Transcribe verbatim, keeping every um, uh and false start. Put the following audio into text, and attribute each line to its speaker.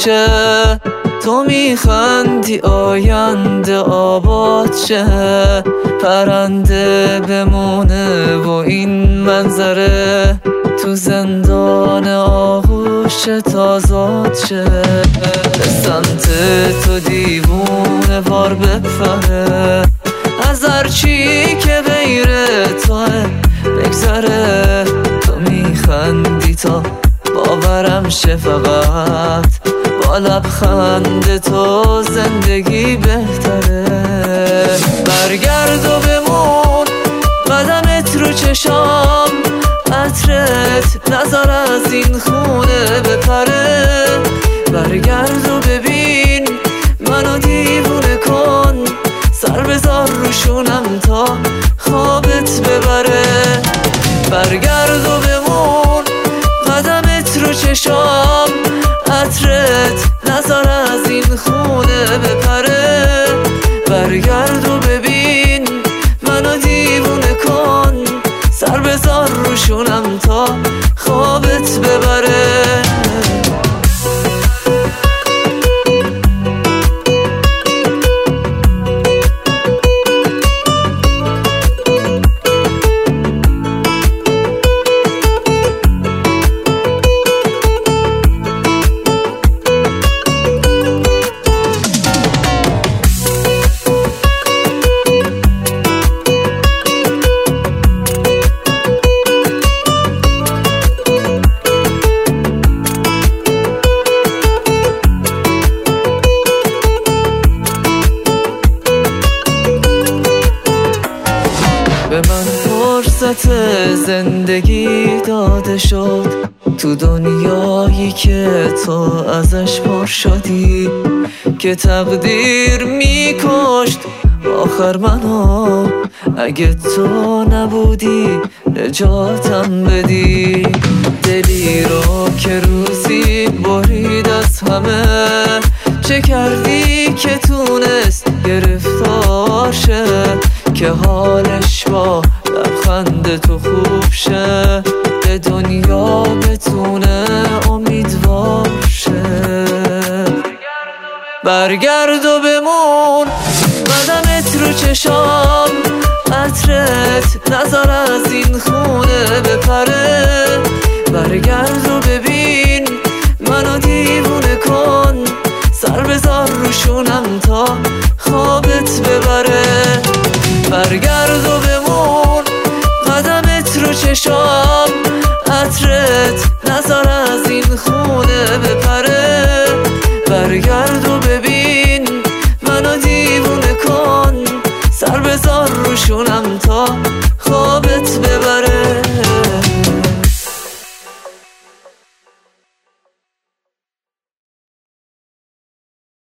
Speaker 1: شه، تو میخندی آینده آباد شه، پرنده بمونه و این منظره تو زندان آغوش تازاد شه، به سمت تو دیوونه وار بپره، از هرچی که غیر توه بگذره، تو میخندی تا باورم شه، فقط با لبخند تو زندگی بهتره. برگرد و بمون قدمت رو چشام، عطرت نظر از این خونه بپره، برگرد و ببین منو دیوونه کن، سر بذار روشونم تا خوابت ببره. برگرد و بمون قدمت رو چشام، عطرت نظر از این خونه بپره، برگرد و ببین منو دیوونه کن، سر بذار روشونم تا خوابت ببره. به من فرصت زندگی داده شد، تو دنیایی که تو ازش پر شدی، که تقدیر میکشت آخر منو، اگه تو نبودی نجاتم بدی، دلی رو که روزی برید از همه، چه کردی که تونست گرفتار شه، که حالش با لبخند تو خوب شه، به دنیا بتونه امیدوار شه. برگرد و بمون قدمت رو چشام، عطرت نظر از این خونه بپره، برگرد و ببین منو دیوونه کن، سر بذار روشونم تا خوابت ببره. برگرد و بمون قدمت رو چشام، عطرت نظر از این خونه بپره، برگرد و ببین منو دیوونه کن، سر بذار روشونم تا خوابت ببره.